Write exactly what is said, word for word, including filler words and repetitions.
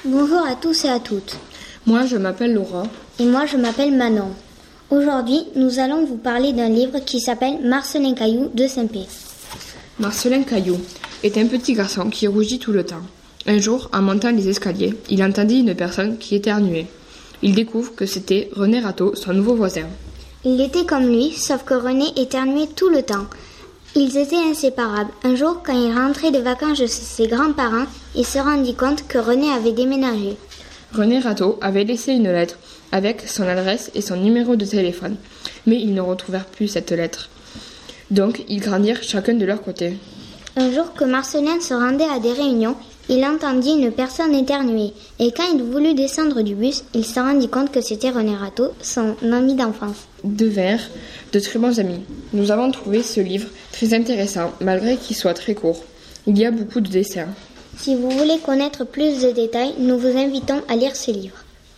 Bonjour à tous et à toutes. Moi, je m'appelle Laura. Et moi, je m'appelle Manon. Aujourd'hui, nous allons vous parler d'un livre qui s'appelle Marcelin Caillou de Saint-Pé. Marcelin Caillou est un petit garçon qui rougit tout le temps. Un jour, en montant les escaliers, il entendit une personne qui éternuait. Il découvre que c'était René Rateau, son nouveau voisin. Il était comme lui, sauf que René éternuait tout le temps. Ils étaient inséparables. Un jour, quand il rentrait de vacances chez ses grands-parents, il se rendit compte que René avait déménagé. René Rateau avait laissé une lettre avec son adresse et son numéro de téléphone, mais ils ne retrouvèrent plus cette lettre. Donc, ils grandirent chacun de leur côté. Un jour que Marcelin se rendait à des réunions, il entendit une personne éternuer, et quand il voulut descendre du bus, il se rendit compte que c'était René Rateau, son ami d'enfance. Devinrent de très bons amis. Nous avons trouvé ce livre très intéressant, malgré qu'il soit très court. Il y a beaucoup de dessins. Si vous voulez connaître plus de détails, nous vous invitons à lire ce livre.